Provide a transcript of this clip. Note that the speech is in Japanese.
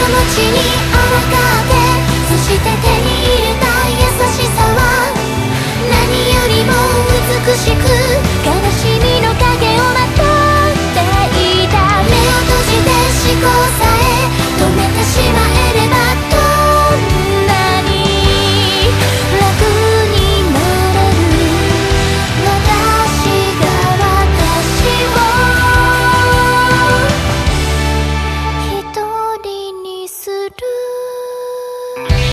ちに抗って、そして手に入れ